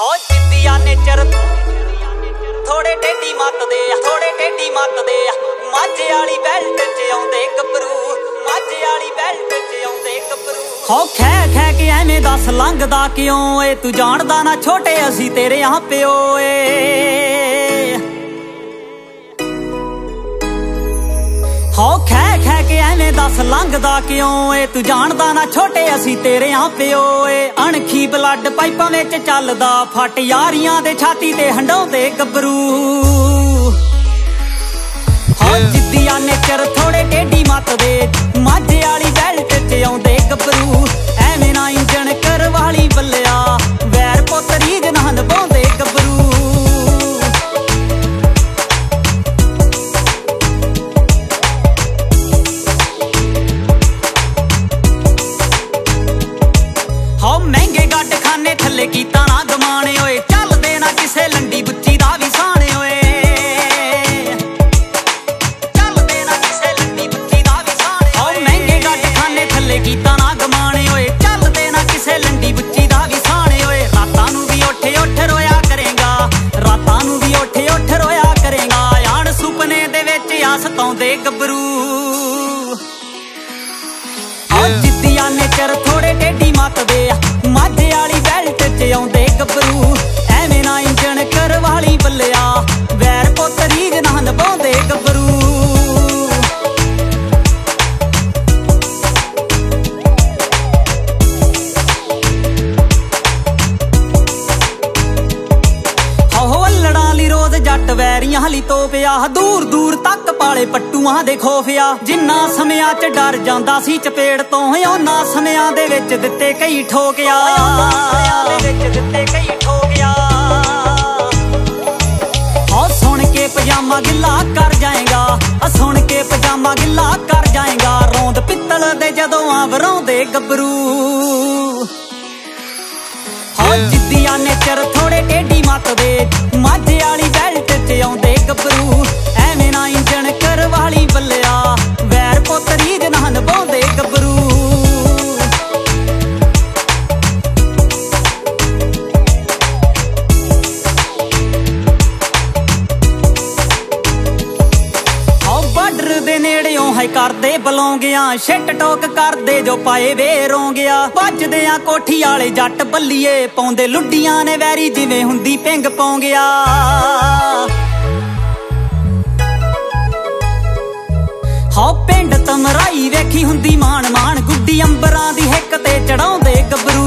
हो जिद्दिया नेचर थोड़े टेढ़ी मत दे, थोड़े टेढ़ी मत दे। माझे वाली बेल्ट च आउंदे गबरू, माझे वाली बेल्ट च आउंदे गबरू। हो खै खै के एवें दस लंघदा क्यों ए, तू जानदा ना छोटे असी तेरे यहाँ प्यो ए। हो खै खै के एवें दस लंघदा क्यों ए, तू जानदा ना छोटे असी तेरे यहाँ प्यो ए। अणखी ब्लड पाइपां विच चलदा, फट यारियां दे छाती ते हंडौंदे गबरू। हो जिद्दिया नेचर थोड़े टेढ़ी मत दे, माझे वाली बेल्ट च आउंदे गबरू। एवें ना इंजन कर वाली बल्लिया, वैर पुत रीझ ना निभाउंदे गबरू। हो महंगे गड्ड खाने थले कीता ना गमाने होए, चलदे ना किसे लंडी बुच्ची दा भी साने होए। चलदे ना किसे लंडी बुच्ची दा भी साने होए। हो महंगे गड्ड खाने थले कीता ना गमाने होए, चलदे ना किसे लंडी बुच्ची दा भी साने होए। रातां नूं भी उठ उठ रोया करेगा, रातां नूं भी उठ रोया करेगा। यान सुपने दे विच आ सताउंदे गबरू। हो जिद्दिया नेचर थोड़े टेढ़ी मत दे, माझे वाली बेल्ट च आउंदे गबरू। एवें ना इंजन कर वाली बल्लिया, वैर पुत रीझ ना निभाउंदे गबरू। रोज जट वैरियां हली तो पिया, दूर दूर तक पाले पट्टूआं दे खोफिया। जिन्ना समियां च डर जांदा सी चपेड़ तो, उन्ना समियां दे विच दित्ते कई ठोकिया। हो सुन के पजामा गिला कर जाएगा, सुन के पजामा गिला कर जाएगा। रौंद पित्तल दे जदों वराउंदे गबरू। हो जिद्दिया नेचर थोड़े टेढ़ी मत दे, माझे वाली बेल्ट च आउंदे गबरू। एवें ना इंजन कर वाली बल्लिया, वैर पुत रीझ ना निभाउंदे गबरू। बार्डर दे नेड़ियों है करदे बलौंगियां, शिट टोक करदे जो पाए वे रोंगिया। भजदे आ कोठी वाले जट बल्लीए, पाउंदे लुड्डियां ने वैरी जिवें हुंदी पिंग पौंगिया। हो पिंड तमराई वेखी हुंदी मान मान, गुड्डी अंबरां दी हिक ते चढ़ाउंदे गबरू।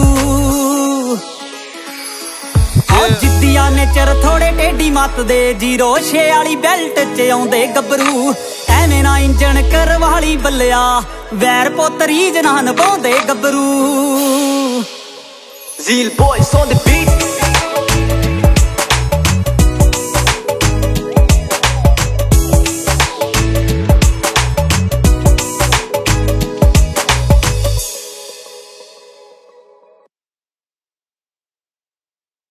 हो जिद्दिया नेचर थोड़े टेढ़ी मत दे, 06 वाली बेल्ट च आउंदे गबरू। एवें ना इंजन कर वाली बल्लिया, वैर पुत रीझ ना निभाउंदे गबरू। Zeal boys on the beat.